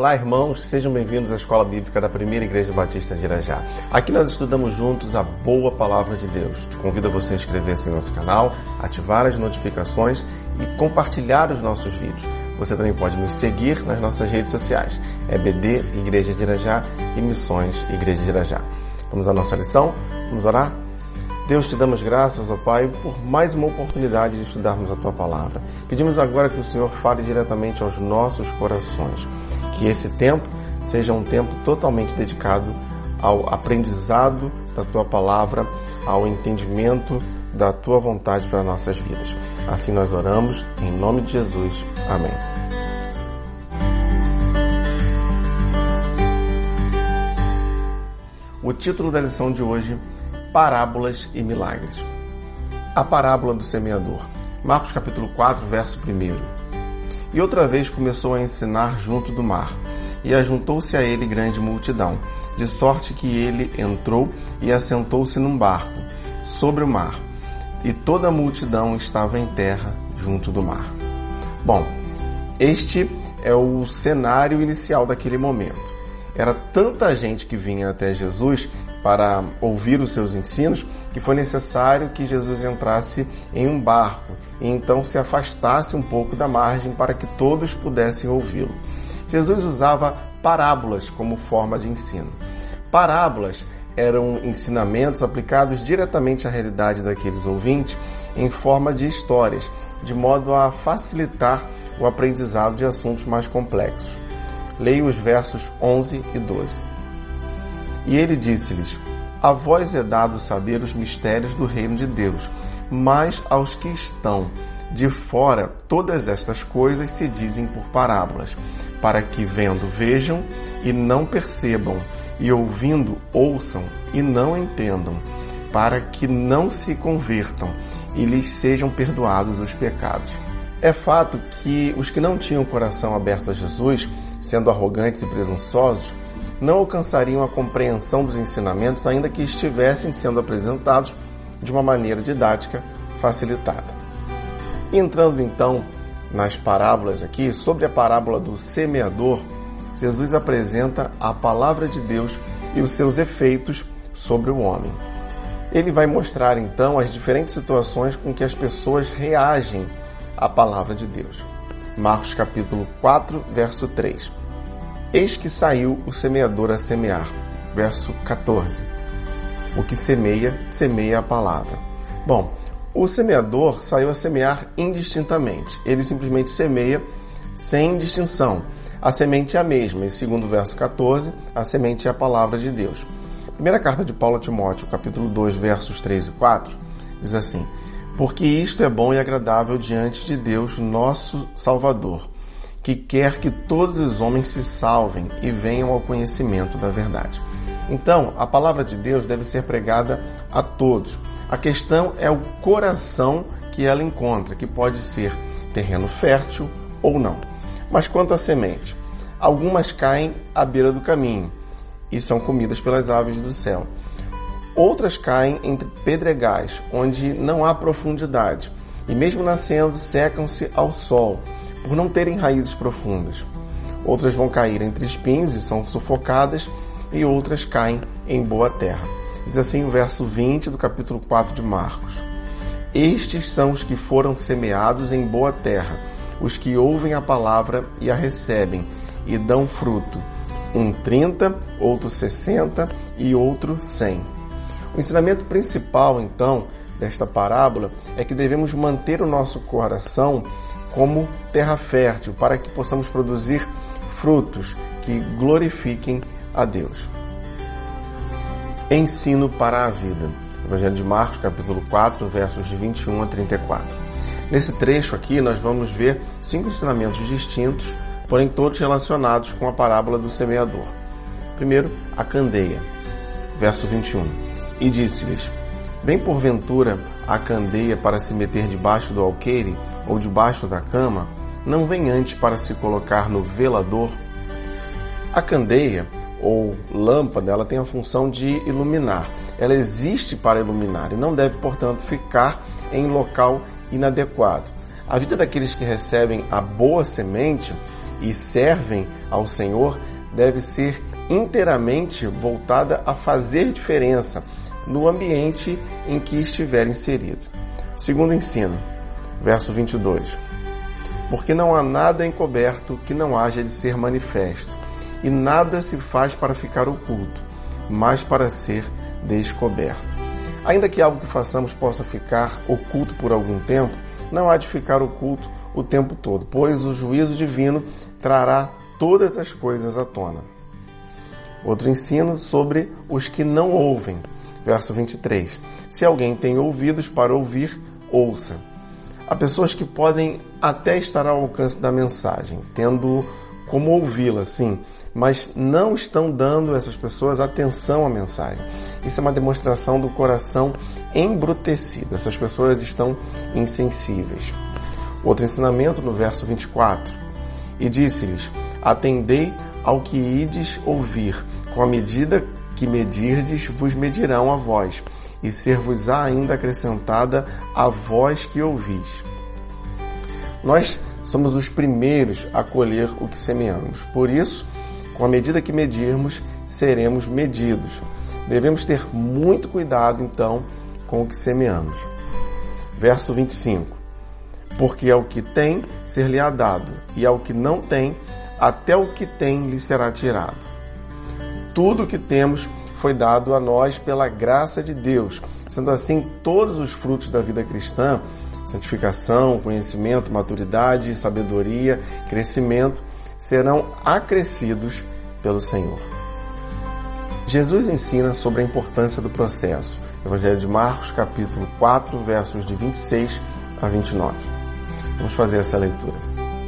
Olá, irmãos, sejam bem-vindos à Escola Bíblica da Primeira Igreja Batista de Irajá. Aqui nós estudamos juntos a boa palavra de Deus. Te convido a você a inscrever-se em nosso canal, ativar as notificações e compartilhar os nossos vídeos. Você também pode nos seguir nas nossas redes sociais. EBD, Igreja de Irajá e Missões, Igreja de Irajá. Vamos à nossa lição? Vamos orar? Deus, te damos graças, ó Pai, por mais uma oportunidade de estudarmos a Tua Palavra. Pedimos agora que o Senhor fale diretamente aos nossos corações. Que esse tempo seja um tempo totalmente dedicado ao aprendizado da Tua Palavra, ao entendimento da Tua vontade para nossas vidas. Assim nós oramos, em nome de Jesus. Amém. O título da lição de hoje: Parábolas e Milagres. A parábola do semeador. Marcos capítulo 4, verso 1. E outra vez começou a ensinar junto do mar, e ajuntou-se a ele grande multidão, de sorte que ele entrou e assentou-se num barco, sobre o mar, e toda a multidão estava em terra junto do mar. Bom, este é o cenário inicial daquele momento. Era tanta gente que vinha até Jesus para ouvir os seus ensinos, que foi necessário que Jesus entrasse em um barco e então se afastasse um pouco da margem para que todos pudessem ouvi-lo. Jesus usava parábolas como forma de ensino. Parábolas eram ensinamentos aplicados diretamente à realidade daqueles ouvintes em forma de histórias, de modo a facilitar o aprendizado de assuntos mais complexos. Leia os versos 11 e 12. E ele disse-lhes: a vós é dado saber os mistérios do reino de Deus, mas aos que estão de fora todas estas coisas se dizem por parábolas, para que vendo vejam e não percebam, e ouvindo ouçam e não entendam, para que não se convertam e lhes sejam perdoados os pecados. É fato que os que não tinham o coração aberto a Jesus, sendo arrogantes e presunçosos, não alcançariam a compreensão dos ensinamentos, ainda que estivessem sendo apresentados de uma maneira didática facilitada. Entrando então nas parábolas aqui, sobre a parábola do semeador, Jesus apresenta a palavra de Deus e os seus efeitos sobre o homem. Ele vai mostrar então as diferentes situações com que as pessoas reagem à palavra de Deus. Marcos capítulo 4, verso 3. Eis que saiu o semeador a semear. Verso 14. O que semeia, semeia a palavra. Bom, o semeador saiu a semear indistintamente. Ele simplesmente semeia sem distinção. A semente é a mesma. E segundo o verso 14, a semente é a palavra de Deus. Primeira carta de Paulo a Timóteo, capítulo 2, versos 3 e 4, diz assim: porque isto é bom e agradável diante de Deus, nosso Salvador, que quer que todos os homens se salvem e venham ao conhecimento da verdade. Então, a palavra de Deus deve ser pregada a todos. A questão é o coração que ela encontra, que pode ser terreno fértil ou não. Mas quanto à semente, algumas caem à beira do caminho e são comidas pelas aves do céu. Outras caem entre pedregais, onde não há profundidade, e mesmo nascendo secam-se ao sol, por não terem raízes profundas. Outras vão cair entre espinhos e são sufocadas, e outras caem em boa terra. Diz assim o verso 20 do capítulo 4 de Marcos: estes são os que foram semeados em boa terra, os que ouvem a palavra e a recebem, e dão fruto, um 30, outro 60 e outro 100. O ensinamento principal, então, desta parábola é que devemos manter o nosso coração como terra fértil, para que possamos produzir frutos que glorifiquem a Deus. Ensino para a vida. Evangelho de Marcos, capítulo 4, versos de 21 a 34. Nesse trecho aqui, nós vamos ver 5 ensinamentos distintos, porém todos relacionados com a parábola do semeador. Primeiro, a candeia. Verso 21. E disse-lhes: vem porventura a candeia para se meter debaixo do alqueire ou debaixo da cama? Não vem antes para se colocar no velador? A candeia, ou lâmpada, ela tem a função de iluminar. Ela existe para iluminar e não deve, portanto, ficar em local inadequado. A vida daqueles que recebem a boa semente e servem ao Senhor deve ser inteiramente voltada a fazer diferença no ambiente em que estiver inserido. Segundo ensino, verso 22. Porque não há nada encoberto que não haja de ser manifesto, e nada se faz para ficar oculto, mas para ser descoberto. Ainda que algo que façamos possa ficar oculto por algum tempo, não há de ficar oculto o tempo todo, pois o juízo divino trará todas as coisas à tona. Outro ensino sobre os que não ouvem. Verso 23. Se alguém tem ouvidos para ouvir, ouça. Há pessoas que podem até estar ao alcance da mensagem, tendo como ouvi-la, sim, mas não estão dando a essas pessoas atenção à mensagem. Isso é uma demonstração do coração embrutecido. Essas pessoas estão insensíveis. Outro ensinamento no verso 24. E disse-lhes, atendei ao que ides ouvir, com a medida que medirdes, vos medirão a vós, e ser-vos-á ainda acrescentada a vós que ouvis. Nós somos os primeiros a colher o que semeamos. Por isso, com a medida que medirmos, seremos medidos. Devemos ter muito cuidado, então, com o que semeamos. Verso 25. Porque ao que tem, ser-lhe-á dado, e ao que não tem, até o que tem lhe será tirado. Tudo o que temos foi dado a nós pela graça de Deus. Sendo assim, todos os frutos da vida cristã, santificação, conhecimento, maturidade, sabedoria, crescimento, serão acrescidos pelo Senhor. Jesus ensina sobre a importância do processo. Evangelho de Marcos, capítulo 4, versos de 26 a 29. Vamos fazer essa leitura.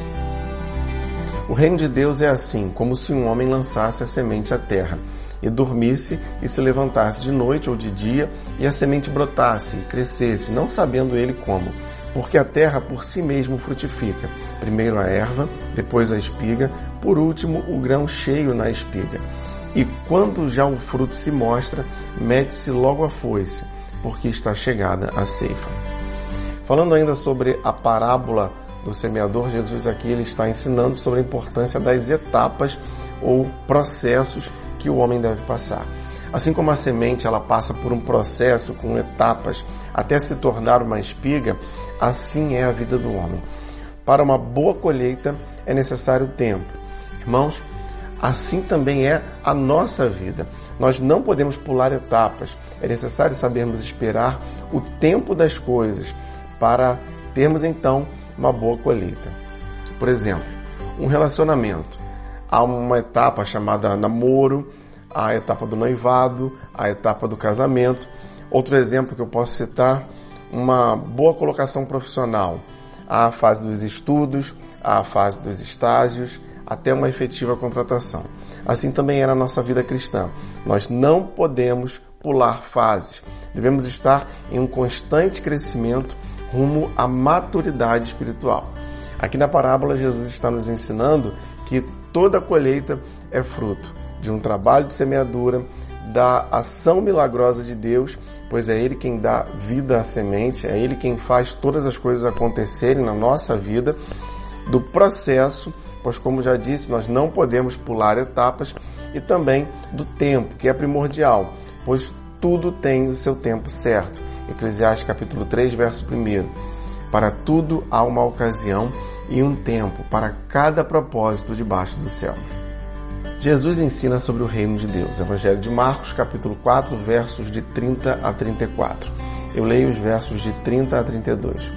O reino de Deus é assim, como se um homem lançasse a semente à terra, e dormisse e se levantasse de noite ou de dia, e a semente brotasse e crescesse, não sabendo ele como. Porque a terra por si mesmo frutifica, primeiro a erva, depois a espiga, por último o grão cheio na espiga. E quando já o fruto se mostra, mete-se logo a foice, porque está chegada a ceifa. Falando ainda sobre a parábola do semeador, Jesus aqui ele está ensinando sobre a importância das etapas ou processos que o homem deve passar. Assim como a semente ela passa por um processo com etapas até se tornar uma espiga, assim é a vida do homem. Para uma boa colheita é necessário tempo. Irmãos, assim também é a nossa vida. Nós não podemos pular etapas. É necessário sabermos esperar o tempo das coisas para termos então uma boa colheita. Por exemplo, um relacionamento. Há uma etapa chamada namoro, a etapa do noivado, a etapa do casamento. Outro exemplo que eu posso citar, uma boa colocação profissional. Há a fase dos estudos, há a fase dos estágios, até uma efetiva contratação. Assim também é na nossa vida cristã. Nós não podemos pular fases. Devemos estar em um constante crescimento rumo à maturidade espiritual. Aqui na parábola, Jesus está nos ensinando que toda colheita é fruto de um trabalho de semeadura, da ação milagrosa de Deus, pois é Ele quem dá vida à semente, é Ele quem faz todas as coisas acontecerem na nossa vida, do processo, pois como já disse, nós não podemos pular etapas, e também do tempo, que é primordial, pois tudo tem o seu tempo certo. Eclesiastes capítulo 3, verso 1. Para tudo há uma ocasião e um tempo para cada propósito debaixo do céu. Jesus ensina sobre o reino de Deus. Evangelho de Marcos, capítulo 4, versos de 30 a 34. Eu leio os versos de 30 a 32.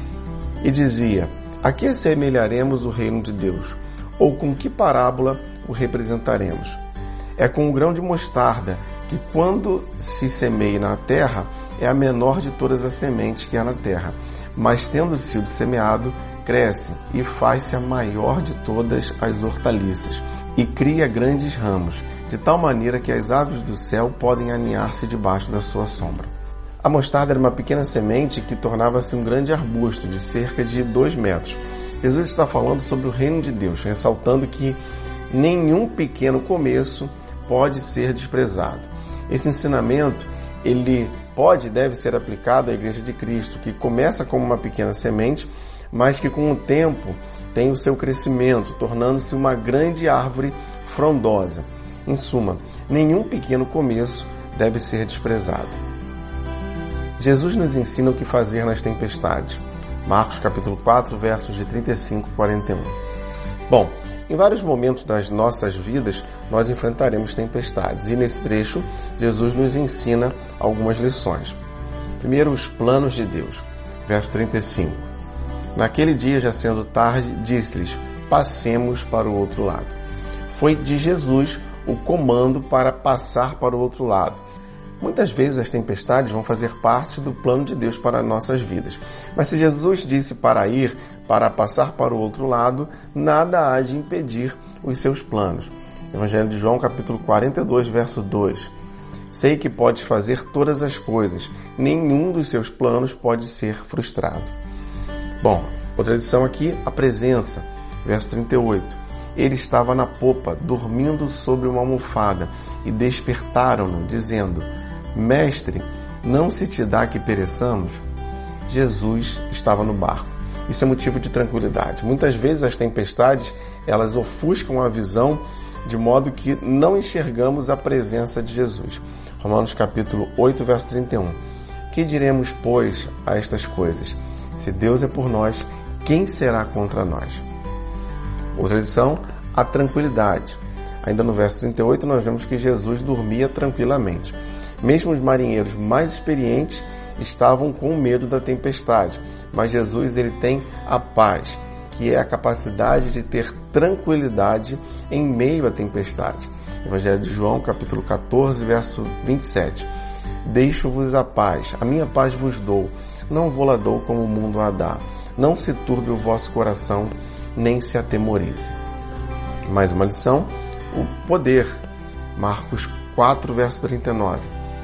E dizia, a que assemelharemos o reino de Deus? Ou com que parábola o representaremos? É com um grão de mostarda, que quando se semeia na terra, é a menor de todas as sementes que há na terra. Mas tendo sido semeado, cresce e faz-se a maior de todas as hortaliças, e cria grandes ramos, de tal maneira que as aves do céu podem aninhar-se debaixo da sua sombra. A mostarda era uma pequena semente que tornava-se um grande arbusto de cerca de 2 metros. Jesus está falando sobre o reino de Deus, ressaltando que nenhum pequeno começo pode ser desprezado. Esse ensinamento, ele pode e deve ser aplicado à Igreja de Cristo, que começa como uma pequena semente, mas que com o tempo tem o seu crescimento, tornando-se uma grande árvore frondosa. Em suma, nenhum pequeno começo deve ser desprezado. Jesus nos ensina o que fazer nas tempestades. Marcos capítulo 4, versos de 35 a 41. Bom, em vários momentos das nossas vidas, nós enfrentaremos tempestades. E nesse trecho, Jesus nos ensina algumas lições. Primeiro, os planos de Deus. Verso 35. Naquele dia, já sendo tarde, disse-lhes, passemos para o outro lado. Foi de Jesus o comando para passar para o outro lado. Muitas vezes as tempestades vão fazer parte do plano de Deus para nossas vidas. Mas se Jesus disse para ir, para passar para o outro lado, nada há de impedir os seus planos. Evangelho de João, capítulo 42, verso 2. Sei que podes fazer todas as coisas, nenhum dos seus planos pode ser frustrado. Bom, outra lição aqui, a presença. Verso 38. Ele estava na popa, dormindo sobre uma almofada, e despertaram-no, dizendo, Mestre, não se te dá que pereçamos? Jesus estava no barco. Isso é motivo de tranquilidade. Muitas vezes as tempestades, elas ofuscam a visão de modo que não enxergamos a presença de Jesus. Romanos capítulo 8, verso 31. Que diremos, pois, a estas coisas? Se Deus é por nós, quem será contra nós? Outra lição, a tranquilidade. Ainda no verso 38, nós vemos que Jesus dormia tranquilamente. Mesmo os marinheiros mais experientes estavam com medo da tempestade, mas Jesus ele tem a paz, que é a capacidade de ter tranquilidade em meio à tempestade. Evangelho de João, capítulo 14, verso 27. Deixo-vos a paz, a minha paz vos dou, não vou lá dou como o mundo a dá. Não se turbe o vosso coração, nem se atemorize. Mais uma lição, o poder. Marcos 4, verso 39.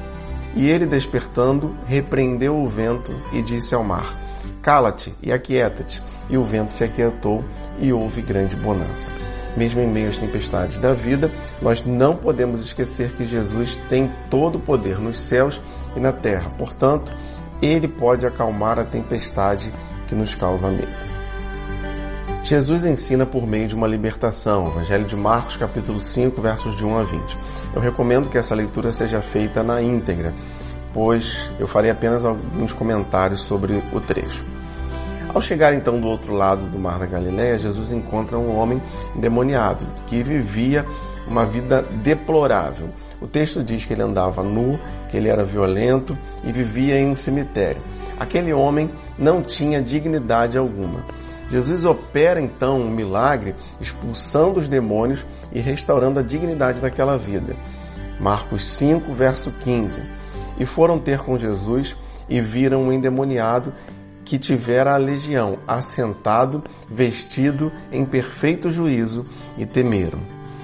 E ele, despertando, repreendeu o vento e disse ao mar, cala-te e aquieta-te. E o vento se aquietou e houve grande bonança. Mesmo em meio às tempestades da vida, nós não podemos esquecer que Jesus tem todo o poder nos céus e na terra. Portanto, ele pode acalmar a tempestade que nos causa medo. Jesus ensina por meio de uma libertação. Evangelho de Marcos, capítulo 5, versos de 1 a 20. Eu recomendo que essa leitura seja feita na íntegra, pois eu farei apenas alguns comentários sobre o trecho. Ao chegar então do outro lado do mar da Galileia, Jesus encontra um homem endemoniado, que vivia uma vida deplorável. O texto diz que ele andava nu, que ele era violento e vivia em um cemitério. Aquele homem não tinha dignidade alguma. Jesus opera então um milagre, expulsando os demônios e restaurando a dignidade daquela vida. Marcos 5, verso 15. E foram ter com Jesus e viram um endemoniado que tivera a legião, assentado, vestido em perfeito juízo, e temeram.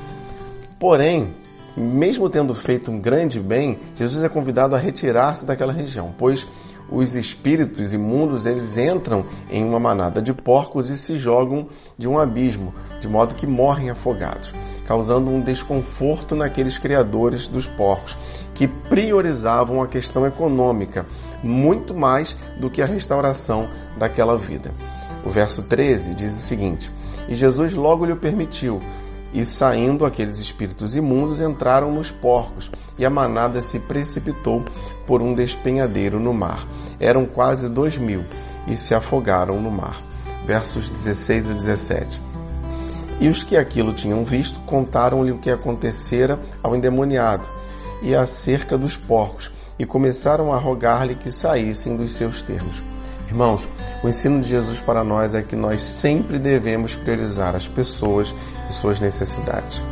Porém, mesmo tendo feito um grande bem, Jesus é convidado a retirar-se daquela região, pois os espíritos imundos, eles entram em uma manada de porcos e se jogam de um abismo, de modo que morrem afogados, causando um desconforto naqueles criadores dos porcos, que priorizavam a questão econômica, muito mais do que a restauração daquela vida. O verso 13 diz o seguinte, e Jesus logo lhe permitiu, e saindo aqueles espíritos imundos entraram nos porcos, e a manada se precipitou por um despenhadeiro no mar. Eram quase 2.000, e se afogaram no mar. Versos 16 a 17. E os que aquilo tinham visto contaram-lhe o que acontecera ao endemoniado e acerca dos porcos, e começaram a rogar-lhe que saíssem dos seus termos. Irmãos, o ensino de Jesus para nós é que nós sempre devemos priorizar as pessoas e suas necessidades.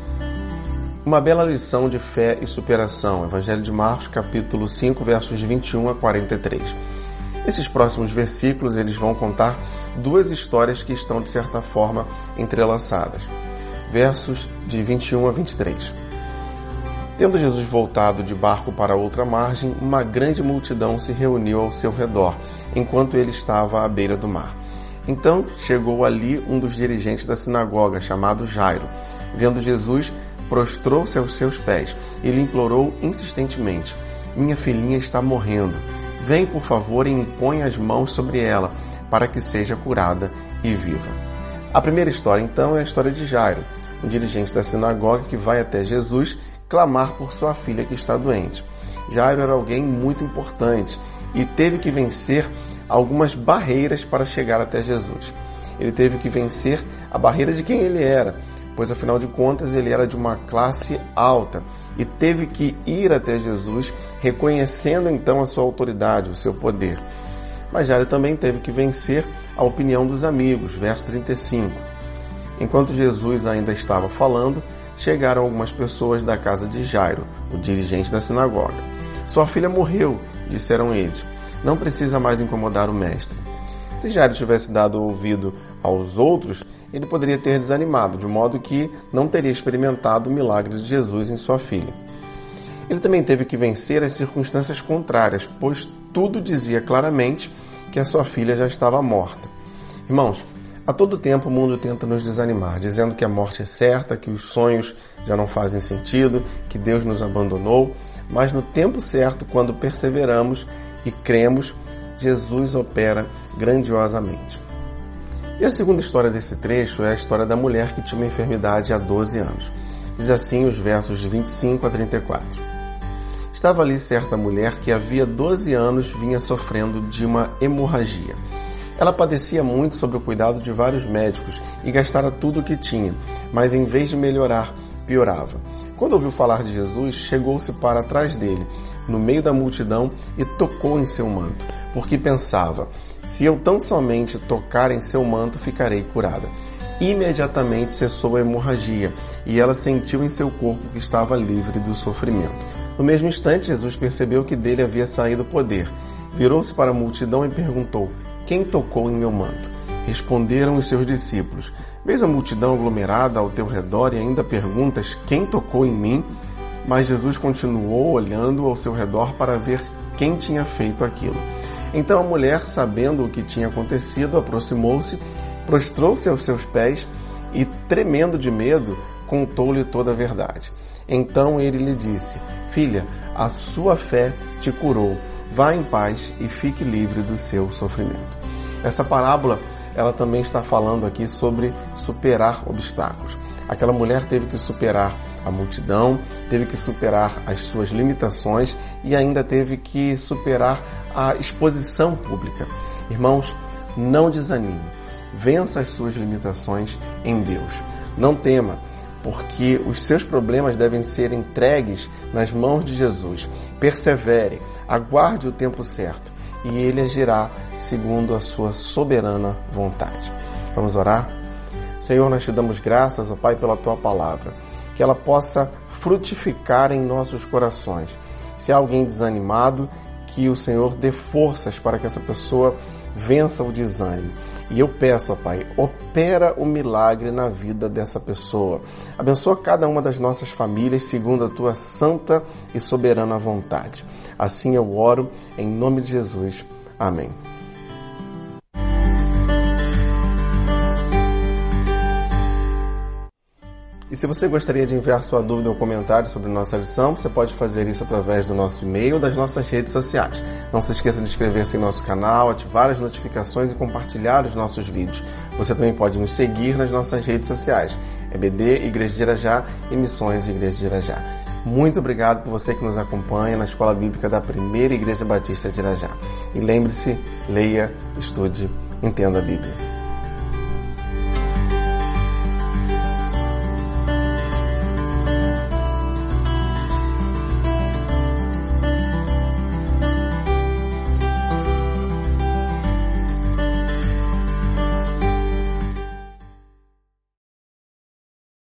Uma bela lição de fé e superação. Evangelho de Marcos, capítulo 5, versos 21 a 43. Esses próximos versículos, eles vão contar duas histórias que estão, de certa forma, entrelaçadas. Versos de 21 a 23. Tendo Jesus voltado de barco para outra margem, uma grande multidão se reuniu ao seu redor, enquanto ele estava à beira do mar. Então chegou ali um dos dirigentes da sinagoga, chamado Jairo. Vendo Jesus, prostrou-se aos seus pés e lhe implorou insistentemente, minha filhinha está morrendo. Vem, por favor, e impõe as mãos sobre ela, para que seja curada e viva. A primeira história, então, é a história de Jairo, um dirigente da sinagoga que vai até Jesus clamar por sua filha que está doente. Jairo era alguém muito importante e teve que vencer algumas barreiras para chegar até Jesus. Ele teve que vencer a barreira de quem ele era, pois afinal de contas ele era de uma classe alta e teve que ir até Jesus, reconhecendo então a sua autoridade, o seu poder. Mas Jairo também teve que vencer a opinião dos amigos, verso 35. Enquanto Jesus ainda estava falando, chegaram algumas pessoas da casa de Jairo, o dirigente da sinagoga. Sua filha morreu, disseram eles. Não precisa mais incomodar o mestre. Se Jairo tivesse dado ouvido aos outros, ele poderia ter desanimado, de modo que não teria experimentado o milagre de Jesus em sua filha. Ele também teve que vencer as circunstâncias contrárias, pois tudo dizia claramente que a sua filha já estava morta. Irmãos, a todo tempo o mundo tenta nos desanimar, dizendo que a morte é certa, que os sonhos já não fazem sentido, que Deus nos abandonou, mas no tempo certo, quando perseveramos e cremos, Jesus opera grandiosamente. E a segunda história desse trecho é a história da mulher que tinha uma enfermidade há 12 anos. Diz assim os versos de 25 a 34. Estava ali certa mulher que havia 12 anos vinha sofrendo de uma hemorragia. Ela padecia muito sob o cuidado de vários médicos e gastara tudo o que tinha, mas em vez de melhorar, piorava. Quando ouviu falar de Jesus, chegou-se para trás dele, no meio da multidão, e tocou em seu manto, porque pensava, se eu tão somente tocar em seu manto, ficarei curada. Imediatamente cessou a hemorragia, e ela sentiu em seu corpo que estava livre do sofrimento. No mesmo instante, Jesus percebeu que dele havia saído poder. Virou-se para a multidão e perguntou, quem tocou em meu manto? Responderam os seus discípulos, vês a multidão aglomerada ao teu redor e ainda perguntas, quem tocou em mim? Mas Jesus continuou olhando ao seu redor para ver quem tinha feito aquilo. Então a mulher, sabendo o que tinha acontecido, aproximou-se, prostrou-se aos seus pés e, tremendo de medo, contou-lhe toda a verdade. Então ele lhe disse, filha, a sua fé te curou. Vá em paz e fique livre do seu sofrimento. Essa parábola, ela também está falando aqui sobre superar obstáculos. Aquela mulher teve que superar a multidão, teve que superar as suas limitações e ainda teve que superar a exposição pública. Irmãos, não desanime. Vença as suas limitações em Deus. Não tema, porque os seus problemas devem ser entregues nas mãos de Jesus. Persevere, aguarde o tempo certo e Ele agirá segundo a sua soberana vontade. Vamos orar? Senhor, nós te damos graças, ó Pai, pela Tua palavra, que ela possa frutificar em nossos corações. Se há alguém desanimado, que o Senhor dê forças para que essa pessoa vença o desânimo. E eu peço, ó Pai, opera o milagre na vida dessa pessoa. Abençoa cada uma das nossas famílias segundo a Tua santa e soberana vontade. Assim eu oro, em nome de Jesus. Amém. E se você gostaria de enviar sua dúvida ou comentário sobre nossa lição, você pode fazer isso através do nosso e-mail ou das nossas redes sociais. Não se esqueça de inscrever-se em nosso canal, ativar as notificações e compartilhar os nossos vídeos. Você também pode nos seguir nas nossas redes sociais, EBD, Igreja de Irajá e Missões Igreja de Irajá. Muito obrigado por você que nos acompanha na Escola Bíblica da Primeira Igreja Batista de Irajá. E lembre-se, leia, estude, entenda a Bíblia.